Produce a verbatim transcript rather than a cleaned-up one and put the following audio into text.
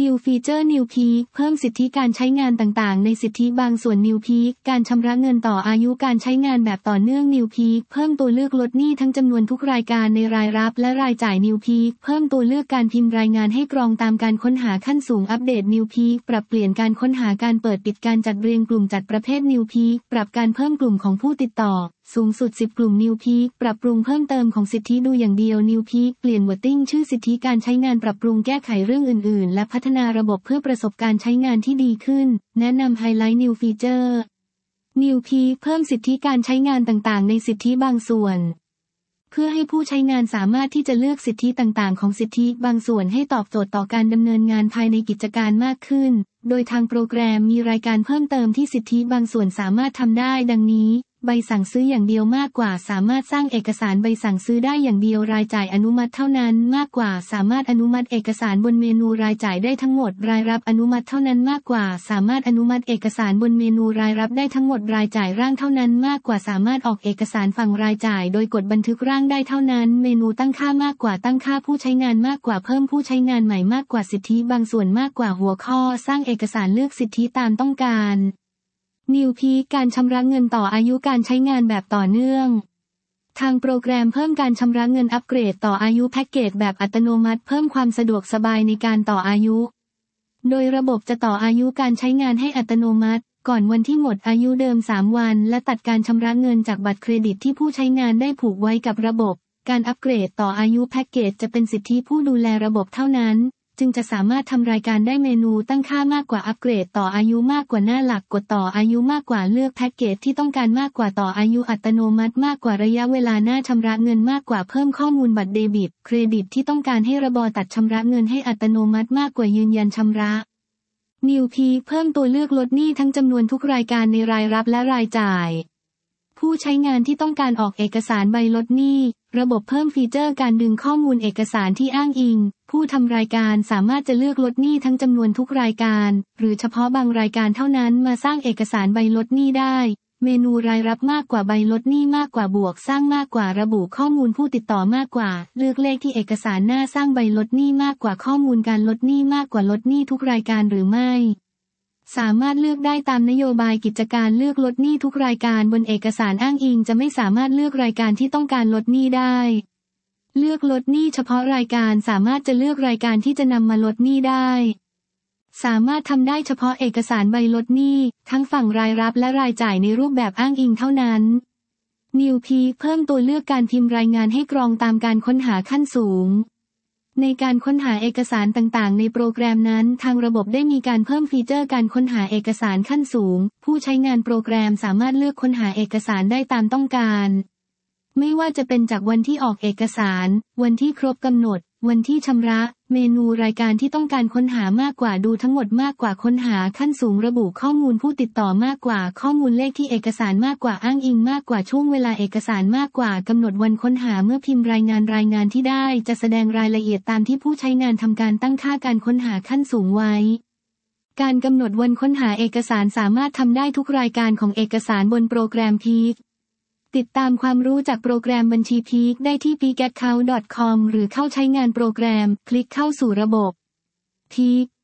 New Feature New Peak เพิ่มสิทธิการใช้งานต่างๆในสิทธิบางส่วน New Peak การชำระเงินต่ออายุการใช้งานแบบต่อเนื่อง New Peak เพิ่มตัวเลือกลดหนี้ทั้งจำนวนทุกรายการในรายรับและรายจ่าย New Peak เพิ่มตัวเลือกการพิมพ์รายงานให้กรองตามการค้นหาขั้นสูงอัปเดต New Peak ปรับเปลี่ยนการค้นหาการเปิดปิดการจัดเรียงกลุ่มจัดประเภท New Peak ปรับการเพิ่มกลุ่มของผู้ติดต่อสูงสุดสิบกลุ่ม New Peak ปรับปรุงเพิ่มเติมของสิทธิดูอย่างเดียว New Peak เปลี่ยน wording ชื่อสิทธิการใช้งานปรับปรุงแก้ไขเรื่องอื่นๆและพัฒนาระบบเพื่อประสบการณ์ใช้งานที่ดีขึ้นแนะนำไฮไลท์ New Feature New Peak เพิ่มสิทธิการใช้งานต่างๆในสิทธิบางส่วนเพื่อให้ผู้ใช้งานสามารถที่จะเลือกสิทธิต่างๆของสิทธิบางส่วนให้ตอบโจทย์ต่อการดำเนินงานภายในกิจการมากขึ้นโดยทางโปรแกรมมีรายการเพิ่มเติมที่สิทธิบางส่วนสามารถทำได้ดังนี้ใบสั่งซื้ออย่างเดียวมากกว่าสามารถสร้างเอกสารใบสั่งซื้อได้อย่างเดียวรายจ่ายอนุมัติเท่านั้นมากกว่าสามารถอนุมัติเอกสารบนเมนูรายจ่ายได้ทั้งหมดรายรับอนุมัติเท่านั้นมากกว่าสามารถอนุมัติเอกสารบนเมนูรายรับได้ทั้งหมดรายจ่ายร่างเท่านั้นมากกว่าสามารถออกเอกสารฝั่งรายจ่ายโดยกดบันทึกร่างได้เท่านั้นเมนูตั้งค่ามากกว่าตั้งค่าผู้ใช้งานมากกว่าเพิ่มผู้ใช้งานใหม่มากกว่าสิทธิบางส่วนมากกว่าหัวข้อสร้างเอกสารเลือกสิทธิตามต้องการNew Peak การชำระเงินต่ออายุการใช้งานแบบต่อเนื่องทางโปรแกรมเพิ่มการชำระเงินอัปเกรดต่ออายุแพ็กเกจแบบอัตโนมัติเพิ่มความสะดวกสบายในการต่ออายุโดยระบบจะต่ออายุการใช้งานให้อัตโนมัติก่อนวันที่หมดอายุเดิมสามวันและตัดการชำระเงินจากบัตรเครดิตที่ผู้ใช้งานได้ผูกไว้กับระบบการอัปเกรดต่ออายุแพ็กเกจจะเป็นสิทธิผู้ดูแลระบบเท่านั้นจึงจะสามารถทำรายการได้เมนูตั้งค่ามากกว่าอัปเกรดต่ออายุมากกว่าหน้าหลักกดต่ออายุมากกว่าเลือกแพ็กเกจที่ต้องการมากกว่าต่ออายุอัตโนมัติมากกว่าระยะเวลาหน้าชำระเงินมากกว่าเพิ่มข้อมูลบัตรเดบิตเครดิตที่ต้องการให้ระบบตัดชำระเงินให้อัตโนมัติมากกว่ายืนยันชำระ New Peak เพิ่มตัวเลือกลดหนี้ทั้งจำนวนทุกรายการในรายรับและรายจ่ายผู้ใช้งานที่ต้องการออกเอกสารใบลดหนี้ระบบเพิ่มฟีเจอร์การดึงข้อมูลเอกสารที่อ้างอิงผู้ทำรายการสามารถจะเลือกลดหนี้ทั้งจำนวนทุกรายการหรือเฉพาะบางรายการเท่านั้นมาสร้างเอกสารใบลดหนี้ได้เมนูรายรับมากกว่าใบลดหนี้มากกว่าบวกสร้างมากกว่าระบุข้อมูลผู้ติดต่อมากกว่าเลือกเลขที่เอกสารหน้าสร้างใบลดหนี้มากกว่าข้อมูลการลดหนี้มากกว่าลดหนี้ทุกรายการหรือไม่สามารถเลือกได้ตามนโยบายกิจการเลือกลดหนี้ทุกรายการบนเอกสารอ้างอิงจะไม่สามารถเลือกรายการที่ต้องการลดหนี้ได้เลือกลดหนี้เฉพาะรายการสามารถจะเลือกรายการที่จะนำมาลดหนี้ได้สามารถทำได้เฉพาะเอกสารใบลดหนี้ทั้งฝั่งรายรับและรายจ่ายในรูปแบบอ้างอิงเท่านั้น New Peak เพิ่มตัวเลือกการพิมพ์รายงานให้กรองตามการค้นหาขั้นสูงในการค้นหาเอกสารต่างๆในโปรแกรมนั้นทางระบบได้มีการเพิ่มฟีเจอร์การค้นหาเอกสารขั้นสูงผู้ใช้งานโปรแกรมสามารถเลือกค้นหาเอกสารได้ตามต้องการไม่ว่าจะเป็นจากวันที่ออกเอกสารวันที่ครบกำหนดวันที่ชำระเมนูรายการที่ต้องการค้นหามากกว่าดูทั้งหมดมากกว่าค้นหาขั้นสูงระบุข้อมูลผู้ติดต่อมากกว่าข้อมูลเลขที่เอกสารมากกว่าอ้างอิงมากกว่าช่วงเวลาเอกสารมากกว่ากำหนดวันค้นหาเมื่อพิมพ์รายงานรายงานที่ได้จะแสดงรายละเอียดตามที่ผู้ใช้งานทำการตั้งค่าการค้นหาขั้นสูงไว้การกำหนดวันค้นหาเอกสารสามารถทำได้ทุกรายการของเอกสารบนโปรแกรม Peakติดตามความรู้จากโปรแกรมบัญชี Peak ได้ที่ พี เอ ซี เอ ซี เอ ซี ดอท คอม หรือเข้าใช้งานโปรแกรมคลิกเข้าสู่ระบบ Peak